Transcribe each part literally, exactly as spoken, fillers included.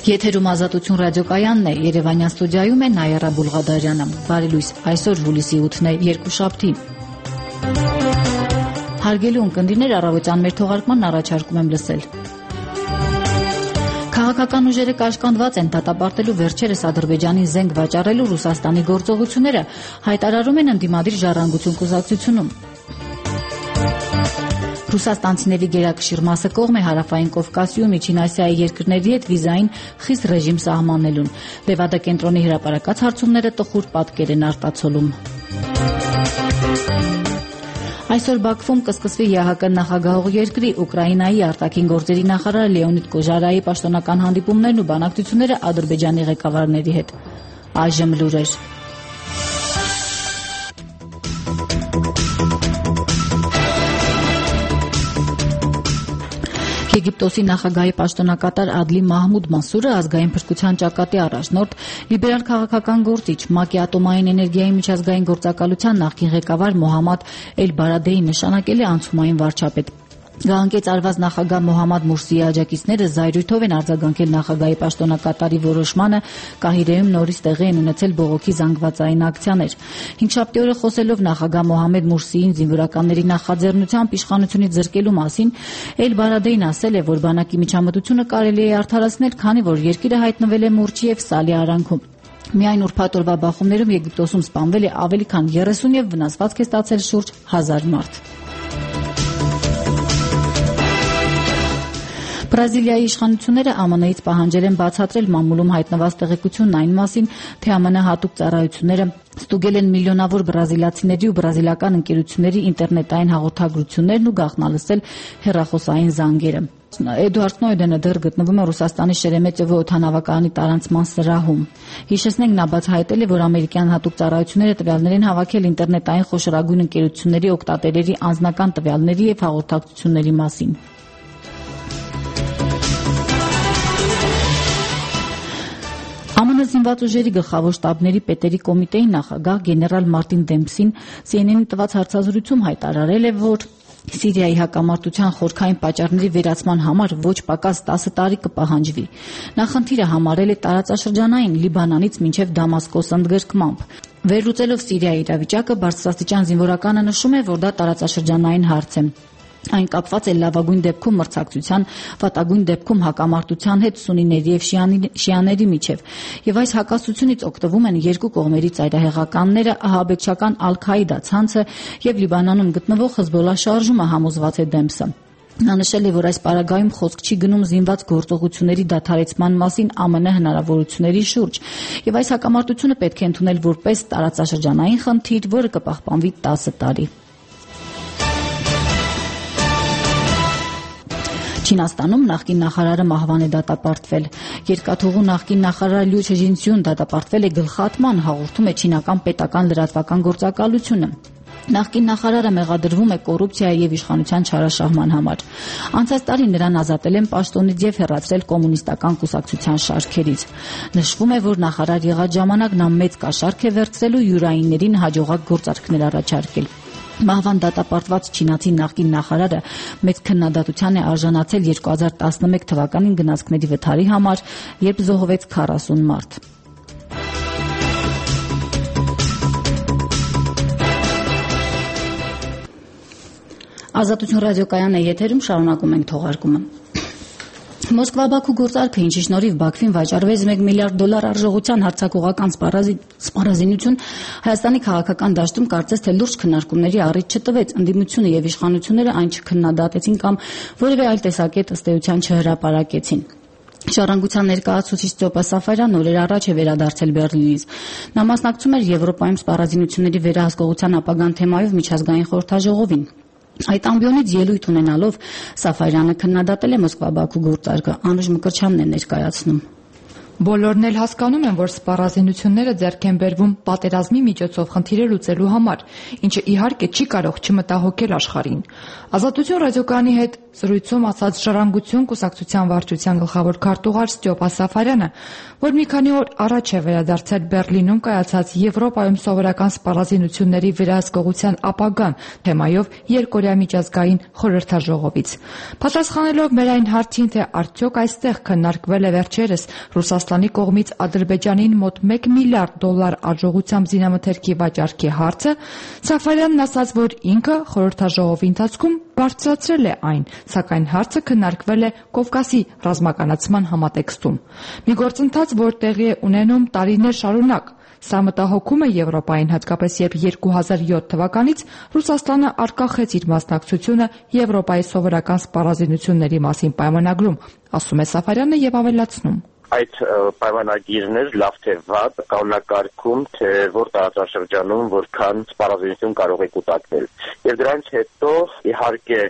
Եթերում Ազատություն ռադիոկայանն է, Երևանյան ստուդիայում է Նայարա Բուլղադարյանը։ Բարի լույս, այսօր հուլիսի ութն է, երկուշաբթի։ Հարգելի ունկնդիրներ, առավոտյան մեր թողարկման առաջարկում եմ լսել։ Քաղաքական ուժերը կաշկանդված են դատապարտելու վերջերս Ադրբեջանին զենք վաճառելու Ռուսաստանի գործողությունները, հայտարարում են ընդդիմադիր ժառանգություն կուսակցությունում։ Ռուսաստանցիների գերակշիռ մասը կողմ է Հարավային Կովկասիում Միջին Ասիայի երկրների հետ վիզային խիստ ռեժիմ սահմանելուն։ Լևադա կենտրոնի հրապարակած հարցումները տխուր պատկեր են արտացոլում։ Այսօր Բաքվում կսկսվի ԵԱՀԿ նախագահող երկրի Ուկրաինայի արտաքին գործերի նախարար Լեոնիդ Կոժարայի պաշտոնական հանդիպումներն ու բանակցությունները Ադրբեջանի ղեկավարների հետ։ Այժմ լուրեր։ Եգիպտոսի նախագահի պաշտոնակատար Ադլի Մահմուդ Մասուրը, ազգային փրկության ճակատի առաջնորդ, լիբերալ քաղաքական գործիչ, ՄԱԿ-ի ատոմային էներգիայի միջազգային գործակալության նախկին ղեկավար Մոհամմադ Էլ-Բարադեին նշանակել է անցումային վարչապետ։ Գահանկեց արված նախագահ Մոհամմադ Մուրսիի աջակիցները զայրույթով են արձագանքել նախագահի պաշտոնակատարի որոշմանը, Կահիրեում նորից տեղի են ունեցել բողոքի զանգվածային ակցիաներ։ Հինգշաբթի օրը խոսելով նախագահ Մոհամմեդ Մուրսիին զինվորականների նախաձեռնությամբ իշխանությունից զրկելու մասին, Էլ-Բարադեին ասել է, որ բանակի միջամտությունը կարելի է արդարացնել, քանի որ երկիրը հայտնվել է մուրճի եւ սալի արանքում։ Միայն ուրբաթ օրվա բախումներում Եգիպտոսում սպանվել է ավելի քան երեսուն եւ վնասվածք է ստացել շուրջ հազար մարդ։ Բրազիլիայի իշխանությունները ԱՄՆ-ից պահանջել են բացատրել մամուլում հայտնված տեղեկությունն այն մասին, թե ԱՄՆ հատուկ ծառայությունները ստուգել են միլիոնավոր բրազիլացիների ու բրազիլական ընկերությունների ինտերնետային հաղորդագրություններն ու գաղտնալսել հեռախոսային զանգերը։ Էդուարդ Սնոուդենը դեռ գտնվում է Ռուսաստանի Շերեմետյևո օդանավակայանի տարանցման սրահում։ Հիշեցնենք, նա բացահայտել է, որ ամերիկյան հատուկ ծառայությունները տվյալներ են հավաքել ինտերնետային խոշորագույն ընկերությունների օգտատերերի անձնական տվյալների եւ հաղորդակցությունների մասին։ ԱՄՆ զինված ուժերի գլխավոր շտաբների պետերի կոմիտեի նախագահ գեներալ Մարտին Դեմփսին C N N-ի տված հարցազրույցում հայտարարել է, որ Սիրիայի հակամարտության խորքային պատճառների վերացման համար ոչ պակաս տասը տարի կպահանջվի։ Նա խնդիրը համարել է տարածաշրջանային Լիբանանից մինչև Դամասկոս ընդգրկմամբ։ Վերլուծելով Սիրիայի իրավիճակը, բարձրաստիճան զինվորականը նշում է, որ դա տարածաշրջանային հարց է։ Այն կապված է լավագույն դեպքում մրցակցության, վատագույն դեպքում հակամարտության հետ սունիների եւ շիաների միջև, եւ այս հակասությունից օգտվում են երկու կողմերի ծայրահեղականները, ահաբեկչական Ալ-Քաիդա ցանցը եւ Լիբանանում գտնվող Հեզբոլլա շարժումը, համոզված է Դեմփսը։ Նա նշել է, որ այս պարագայում խոսք չի գնում զինված գործողությունների դադարեցման մասին ԱՄՆ հնարավորությունների շուրջ, եւ այս հակամարտությունը պետք է ընդունել որպես տարածաշրջանային խնդիր, որը կպահպանվի տասը տարի։ Չինաստանում նախկին նախարարը մահվան է դատապարտվել։ Երկաթուղու նախկին նախարար Լյու Չժինցյուն դատապարտվել է գլխատման, հաղորդում է չինական պետական լրատվական գործակալությունը։ Նախկին նախարարը մեղադրվում է կոռուպցիայի եւ իշխանության չարաշահման համար։ Անցած տարի նրան ազատել են պաշտոնից եւ հեռացրել կոմունիստական կուսակցության շարքերից։ Նշվում է, որ նախարար եղած ժամանակ նա մեծ կաշառք է վերցրել ու յուրայիններին հաջողակ գործարքներ առաջարկել։ Մահվան դատապարտված չինացի նախկին նախարարը մեծ քննադատության է արժանացել երկու հազար տասնմեկ թվականին գնացքների վթարի համար, երբ զոհվեց քառասուն մարդ։ Ազատություն ռադիոկայանն է եթերում, շարունակում ենք թողարկումը։ Մոսկվա-Բաքու գործարքը, ինչի շնորհիվ Բաքվին վաճառվեց մեկ միլիարդ դոլար արժողության հարձակողական սպառազինություն, Հայաստանի քաղաքական դաշտում կարծես թե լուրջ քննարկումների առիթ չտվեց, ընդդիմությունը եւ իշխանությունները այն չքննադատեցին կամ որևէ այլ տեսակետ ըստ էության չհրապարակեցին։ Ժառանգության ներկայացուցիչ Ծոպա Սաֆարյանն օրեր առաջ է վերադարձել Բեռլինից։ Նա մասնակցում էր Եվրոպայում սպառազինությունների վերահսկողության ապագան թեմայով միջազգային խորհրդաժողովին։ Այդ ամբիոնից ելույթ ունենալով Սաֆարյանը քննադատել է Մոսկվա-Բաքու գործարքը, Անուշ Մկրտչյանն է ներկայացնում։ Բոլորն էլ հասկանում են, որ սպառազինությունները ձեռք են բերվում պատերազմի միջոցով խնդիրը լուծելու համար, ինչը իհարկե չի կարող չմտահոգել աշխարհին։ Ազատություն ռադիոկայանի հետ զրույցում ասաց Ժառանգություն կուսակցության վարչության գլխավոր քարտուղար Ստյոպա Սաֆարյանը, որ մի քանի օր առաջ է վերադարձել Բեռլինում կայացած Եվրոպայում սովորական սպառազինությունների վերահսկողության ապագան թեմայով երկօրյա միջազգային խորհրդաժողովից։ Պատասխանելով մեր այն հարցին, թե արդյոք այստեղ քննարկվել է վերջերս Ռուսաստանի կողմից Ադրբեջանին մոտ մեկ միլիարդ դոլար արժողությամբ զինամթերքի վաճառքի հարցը, Սաֆարյանն ասաց, որ ինքը խորհրդաժողովի ընթացքում բարձրացրել է այն, սակայն հարցը քննարկվել է Կովկասի ռազմականացման համատեքստում։ Մի գործընթաց, որ տեղի է ունենում տարիներ շարունակ։ Սա մտահոգում է Եվրոպային, հատկապես երբ երկու հազար յոթ թվականից Ռուսաստանը արգախեց իր մասնակցությունը Եվրոպայի սովորական սպառազինությունների մասին պայմանագրում, ասում է Սաֆարյանը եւ ավելացնում. Այդ պայմանագիրն էր լավ թե վատ կանոնակարգում, թե որ տարածաշրջանում որքան սպառազինություն կարող է կուտակվել։ Եվ դրանից հետո իհարկե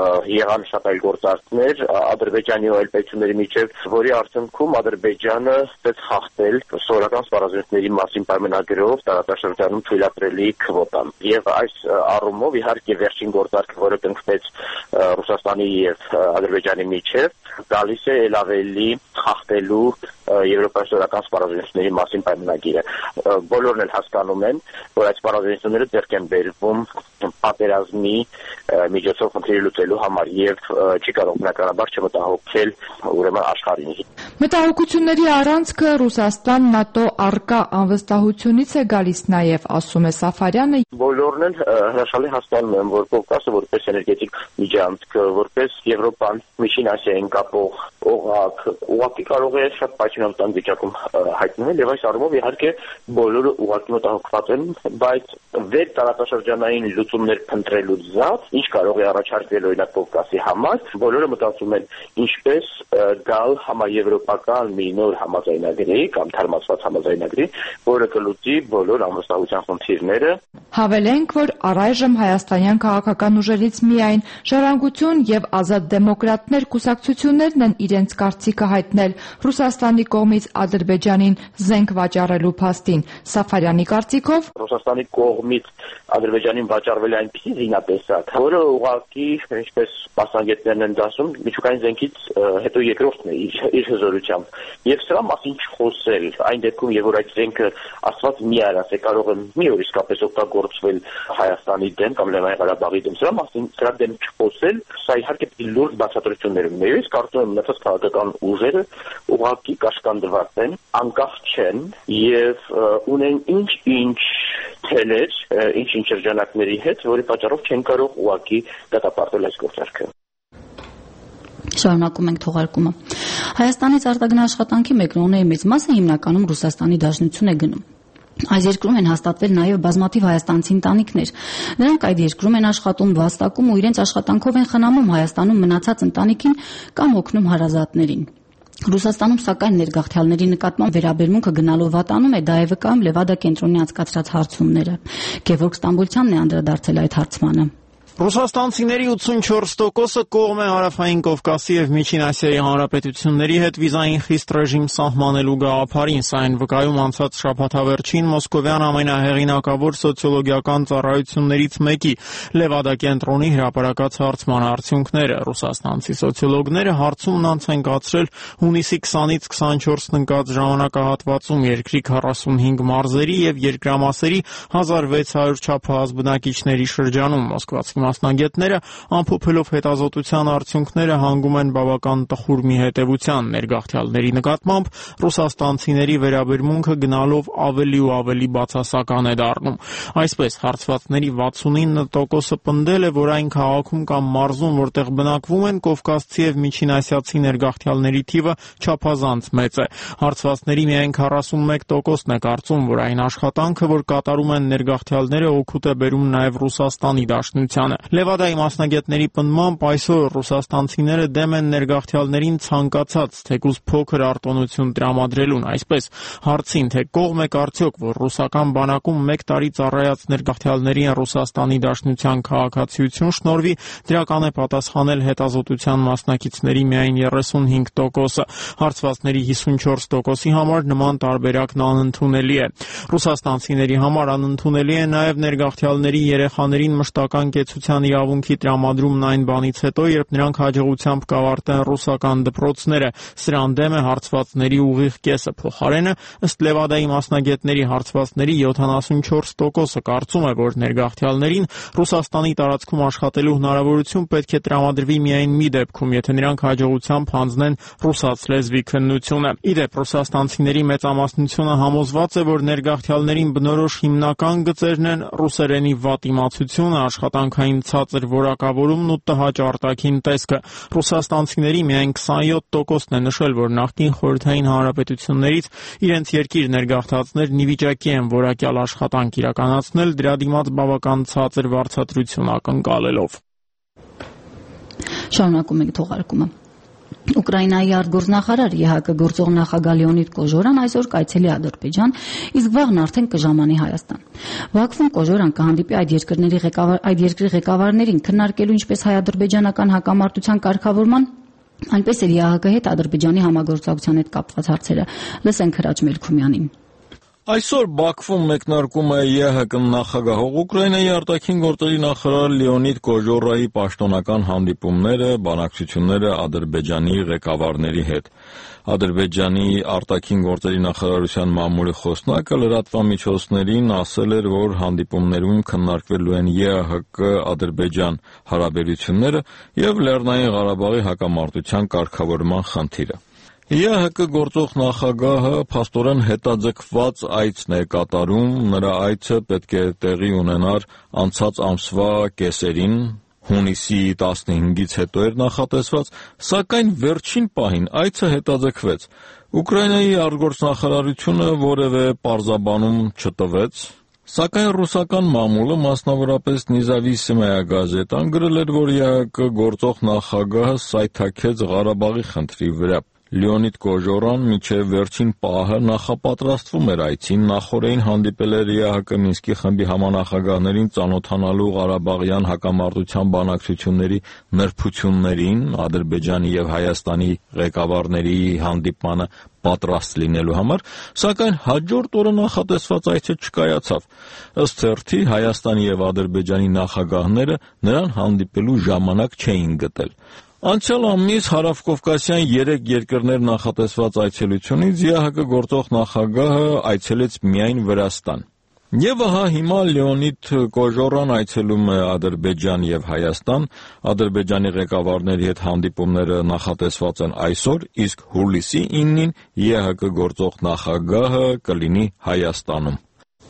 եղան շատ այլ գործարքներ Ադրբեջանի ու այլ պետությունների միջև, որի արդյունքում Ադրբեջանը ստեց խախտել սովորական սպառազինությունների մասին պայմանագրով տարածաշրջանում թույլատրելի քվոտան։ Եվ այս առումով իհարկե վերջին գործարքը, որը կնքվեց Ռուսաստանի եւ Ադրբեջանի միջև, գալիս է ել ավելի խախտելու Եվրոպայի սովորական սպառազինությունների մասին պայմանագիրը։ Բոլորն էլ հասկանում են, որ այդ սպառազինությունները ձեռք են բերվում պատերազմի միջոցով խնդիրը լուծելու համար եւ չի կարող բնականաբար չմտահոգել ուրեմն աշխարհին։ Մտահոգությունների առանցքը Ռուսաստան ՆԱՏՕ առկա անվստահությունից է գալիս նաեւ, ասում է Սաֆարյանը։ Բոլորն էլ հրաշալի հասկանում են, որ Կովկասը որպես էներգետիկ միջանցք, որպես Եվրոպան Միջին Ասիային կապող օղակ, ուղղակի կարող է շատ պայթյունատան վիճակում հայտնվել եւ այս առումով իհարկե բոլորը ուղղակի մտահոգված են, բայց վեր տարածաշրջանային լուծումներ փնտրելուց զատ, ինչ կարող է առաջարկվել օրինակ Կովկասի համար, բոլորը մտածում են ինչպես գալ համաեվրոպական մի նոր համաձայնագրի կամ թարմացված համաձայնագրի, որը կլուծի բոլոր անվստահության խնդիրները։ Հավելենք, որ առայժմ հայաստանյան քաղաքական ուժերից միայն Ժառանգություն եւ Ազատ դեմոկրատներ կուսակցություններն են իրենց կարծիքը հայտնել Ռուսաստանի կողմից Ադրբեջանին զենք վաճառելու փաստին։ Սաֆարյանի կարծիքով Ռուսաստանի կողմից Ադրբեջանին վաճառվել է այնպիսի զինատեսակ, որը ուղղակի, ինչպես մասնագետներն են ասում, միջուկային զենքից հետո երկրորդն է իր, իր հզորությամբ։ Եվ սրա մասին չխոսել, այն դեպքում, եւ որ այդ զենքը աստված մի արած է կարող է մի օր իսկապես օգտագործվել Հայաստանի դեմ կամ Լեռնային Ղարաբաղի դեմ, սրա մասին սրա դեմ չխոսել, սա իհարկե լուրջ բացատրություններ ունի։ Ես կարծում եմ մնացած քաղաքական ուժերը ուղղակի կաշկանդված են, անկախ չեն եւ ունեն ինչ-ինչ թելեր, ինչ-ինչ շրջանակների հետ, որի պատճառով չեն կարող ուղղակի դատապարտել այս գործարքը։ Շարունակում ենք թողարկումը։ Հայաստանից արտագնա աշխատանքի մեկնողների մեծ մասը հիմնականում Ռուսաստանի Դաշնություն է գնում։ Այս երկրում են հաստատվել նաև բազմաթիվ հայաստանցի ընտանիքներ։ Նրանք այդ երկրում են աշխատում, վաստակում ու իրենց աշխատանքով են խնամում Հայաստանում մնացած ընտանիքին կամ օգնում հարազատներին։ Ռուսաստանում սակայն ներգաղթյալների նկատմամբ վերաբերմունքը գնալով վատանում է, դա է վկայում Լևադա կենտրոնի անցկացրած հարցումները։ Գևորգ Ստամբոլցյանն է անդրադարձել այդ հարցմանը։ Ռուսաստանցիների ութսունչորս տոկոսը կողմ է Հարավային Կովկասի եւ Միջին Ասիայի հանրապետությունների հետ վիզային խիստ ռեժիմ սահմանելու գաղափարին, սա այն վկայում անցած շաբաթավերջին մոսկովյան ամենահեղինակավոր սոցիոլոգիական ծառայություններից մեկի Լևադա կենտրոնի հրապարակած հարցման արդյունքները։ Ռուսաստանցի սոցիոլոգները հարցումն անց են կացրել հունիսի քսանից քսանչորսն ընկած ժամանակահատվածում երկրի քառասունհինգ մարզերի եւ երկրամասերի հազար վեց հարյուր չափահաս բնակիչների շրջանում։ Մոսկվացի մասնագետները ամփոփելով հետազոտության արդյունքները հանգում են բավական տխուր մի հետևության. ներգաղթյալների նկատմամբ ռուսաստանցիների վերաբերմունքը գնալով ավելի ու ավելի բացասական է դառնում։ Այսպես, հարցվածների վաթսունինը տոկոսը պնդել է, որ այն քաղաքում կամ մարզում, որտեղ բնակվում են կովկասցի եւ միջինասիացի ներգաղթյալների թիվը չափազանց մեծ է։ Հարցվածների միայն քառասունմեկ տոկոսն է կարծում, որ այն աշխատանքը, որ կատարում են ներգաղթյալները, օգուտ է բերում նաեւ Ռուսաստանի Դաշնությանը։ է։ Լևադայի մասնագետների պնդմամբ այսօր ռուսաստանցիները դեմ են ներգաղթյալներին ցանկացած թեկուզ փոքր արտոնություն տրամադրելուն, այսպես հարցին, թե կողմ եք արդյոք, որ ռուսական բանակում մեկ տարի ծառայած ներգաղթյալներին Ռուսաստանի Դաշնության քաղաքացիություն շնորհվի, դրական է պատասխանել հետազոտության մասնակիցների միայն երեսունհինգ տոկոսը։ Հարցվածների հիսունչորս տոկոսի համար նման տարբերակն անընդունելի է։ Ռուսաստանցիների համար անընդունելի է նաև ներգաղթյալների երեխաներին մշտական կեցության իրավունքի տրամադրումն այն բանից հետո, երբ նրանք հաջողությամբ կավարտեն ռուսական դպրոցները։ Սրան դեմ է հարցվածների ուղիղ կեսը։ Փոխարենը, ըստ Լևադայի մասնագետների, հարցվածների յոթանասունչորս տոկոսը կարծում է, որ ներգաղթյալներին Ռուսաստանի տարածքում աշխատելու հնարավորություն պետք է տրամադրվի միայն մի դեպքում, եթե նրանք հաջողությամբ հանձնեն ռուսաց լեզվի քննությունը։ Ի դեպ, ռուսաստանցիների մեծամասնությունը համոզված է, որ ներգաղթյալներին բնորոշ հիմնական գծերն են ռուսերենի վատ իմացությունը, աշխատանքային ցածր որակավորումն ու տհաճ արտաքին տեսքը։ Ռուսաստանցիների միայն քսանյոթ տոկոսն է նշել, որ նախկին խորհրդային հանրապետություններից իրենց երկիր ներգաղթածներն ի վիճակի են որակյալ աշխատանք իրականացնել, դրա դիմաց բավական ցածր վարձատրություն ակնկալելով։ Շարունակում ենք թողարկումը։ Ուկրաինայի արտգործնախարար ԵՀԿ գործող նախագահ Լեոնիդ Կոժորան այսօր կայցելի Ադրբեջան, իսկ վաղն արդեն կժամանի Հայաստան։ Բաքվում Կոժորան կհանդիպի այդ երկրների ղեկավար այդ երկրի ղեկավարներին քննարկելու ինչպես հայ-ադրբեջանական հակամարտության կարգավորման, այնպես էլ ԵՀԿ հետ Ադրբեջանի համագործակցության հետ կապված հարցերը։ Լսենք Հրաչ Մելքումյանին։ Այսօր Բաքվում մեկնարկում է ԵՀԿ նախագահող Ուկրաինայի արտաքին գործերի նախարար Լեոնիդ Կոժորայի պաշտոնական հանդիպումները, բանակցությունները Ադրբեջանի ղեկավարների հետ։ Ադրբեջանի արտաքին գործերի նախարարության մամուլի խոսնակը լրատվամիջոցներին ասել էր, որ հանդիպումներում քննարկվելու են ԵՀԿ-Ադրբեջան հարաբերությունները եւ Լեռնային Ղարաբաղի հակամարտության կարգավորման խնդիրը։ ԵՀԿ գործող նախագահը փաստորեն հետաձգված այցն է կատարում, նրա այցը պետք է տեղի ունենար անցած ամսվա կեսերին, հունիսի տասնհինգից հետո էր նախատեսված, սակայն վերջին պահին այցը հետաձգվեց։ Ուկրաինայի արտգործնախարարությունը որևէ պարզաբանում չտվեց, սակայն ռուսական մամուլը, մասնավորապես Նեզավիսիմայա գազետան գրել էր, որ ԵՀԿ գործող նախագահը սայթաքեց Ղարաբաղի խնդրի վրա։ Լեոնիդ Կոժորան մինչև վերջին պահը նախապատրաստվում էր այցին, նախօրեին հանդիպել էր ԵՀԿ Մինսկի խմբի համանախագահներին ծանոթանալու Ղարաբաղյան հակամարտության բանակցությունների նրբություններին, Ադրբեջանի եւ Հայաստանի ղեկավարների հանդիպմանը պատրաստ լինելու համար, սակայն հաջորդ օրը նախատեսված այցը չկայացավ։ Ըստ թերթի Հայաստանի եւ Ադրբեջանի նախագահները նրան հանդիպելու ժամանակ չէին գտել։ Անցյալ ամիս հարավկովկասյան երեք երկրներ նախատեսված այցելությունից ԵՀԿ գործող նախագահը այցելեց միայն Վրաստան։ Եվ ահա հիմա Լեոնիդ Կոժորան այցելում է Ադրբեջան եւ Հայաստան, Ադրբեջանի ղեկավարների հետ հանդիպումները նախատեսված են այսօր, իսկ հուլիսի իննին ԵՀԿ գործող նախագահը կլինի Հայաստանում։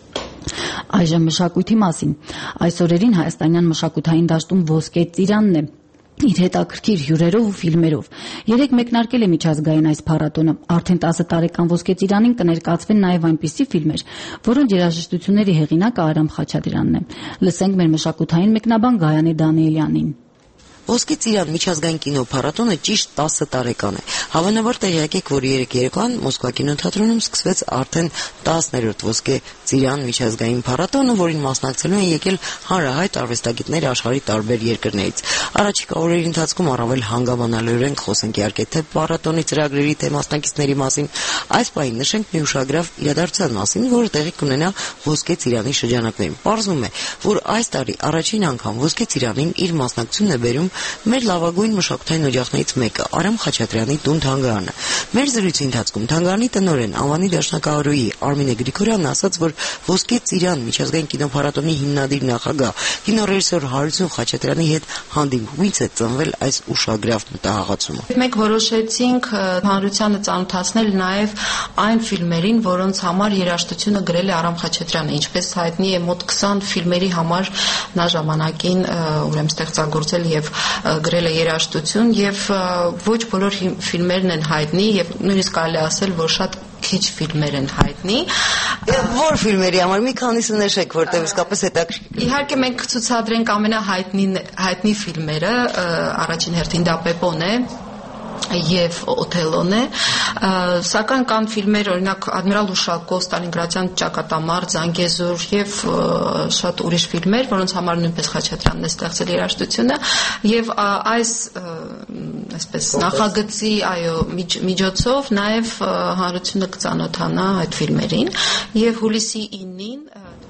Այժմ մշակույթի մասին։ Այս օրերին հայաստանյան մշակութային դաշտում ոսկե ծիրանն է իր հետաքրքիր հյուրերով ու ֆիլմերով։ Երեք մեկնարկել է միջազգային այս փառատոնը։ Արդեն տասը տարեկան ոսկե ծիրանին կներկայացվեն նաև այնպիսի ֆիլմեր, որոնց երաժշտությունների հեղինակը Արամ Խաչատրյանն է։ Լսենք մեր մշակութային մեկնաբան Գայանե Դանիելյանին։ Ոսկե ծիրան միջազգային կինոփառատոնը ճիշտ տասը տարեկան է։ Հավանաբար տեղյակ եք, որ երեք երեկոյան Մոսկվա կինոթատրոնում սկսվեց արդեն տասներորդ ոսկե ծիրան միջազգային փառատոնը, որին մասնակցելու են եկել հանրահայտ արվեստագետներ աշխարհի տարբեր երկրներից։ Առաջիկա օրերի ընթացքում առավել հանգամանալիորեն խոսենք իհարկե թե փառատոնի ծրագրերի, թե մասնակիցների մասին։ Այս պահին նշենք մի ուշագրավ իրադարձության մասին, որը տեղի կունենա ոսկե ծիրանի շրջանակներում։ Պարզվում է, որ այս տարի առաջին անգամ ոսկե ծիրանին իր մասնակցությունն է բերում մեր լավագույն մշակութային օջախներից մեկը Արամ Խաչատրյանի տուն թանգարանը։ Մեր զրույցի ընթացքում թանգարանի տնօրեն անվանի դաշնակահարուհի Արմինե Գրիգորյանն ասաց, որ ոսկե ծիրան միջազգային կինոփառատոնի հիմնադիր նախագահ կինոռեժիսոր Հարություն Խաչատրյանի հետ հանդիպումից է ծնվել այս ուշագրավ մտահղացումը։ Մենք որոշեցինք հանրությանը ծանոթացնել նաև այն ֆիլմերին, որոնց համար երաժշտությունը գրել է Արամ Խաչատրյանը, ինչպես հայտնի է մոտ քսան ֆիլմերի համար նա ժամանակին ուրեմն ստեղծագործել եւ գրել է երաժշտություն եւ ոչ բոլոր ֆիլմերն են հայտնի եւ նույնիսկ կարելի ասել, որ շատ քիչ ֆիլմեր են հայտնի։ Որ ֆիլմերի համար մի քանիսը նշեք, որտեղ իսկապես հետաքրքիր։ Իհարկե մենք ցուցադրենք ամենահայտնի հայտնի ֆիլմերը, առաջին հերթին դա Պեպոն է եւ Օթելոն է, սակայն կան ֆիլմեր, օրինակ Ադմիրալ Ուշակով, Ստալինգրադյան ճակատամարտ, Զանգեզուր եւ շատ ուրիշ ֆիլմեր, որոնց համար նույնպես Խաչատրյանն է ստեղծել երաժշտությունը եւ այս այսպես նախագծի այո միջոցով նաեւ հանրությունը կծանոթանա այդ ֆիլմերին եւ հուլիսի ինին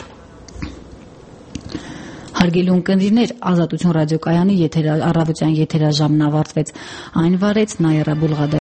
Հարգելի ունկնդիրներ, Ազատություն ռադիոկայանի եթեր առավոտյան եթերաժամն ավարտվեց։ Այն վարեց Նայրա Բուլղադա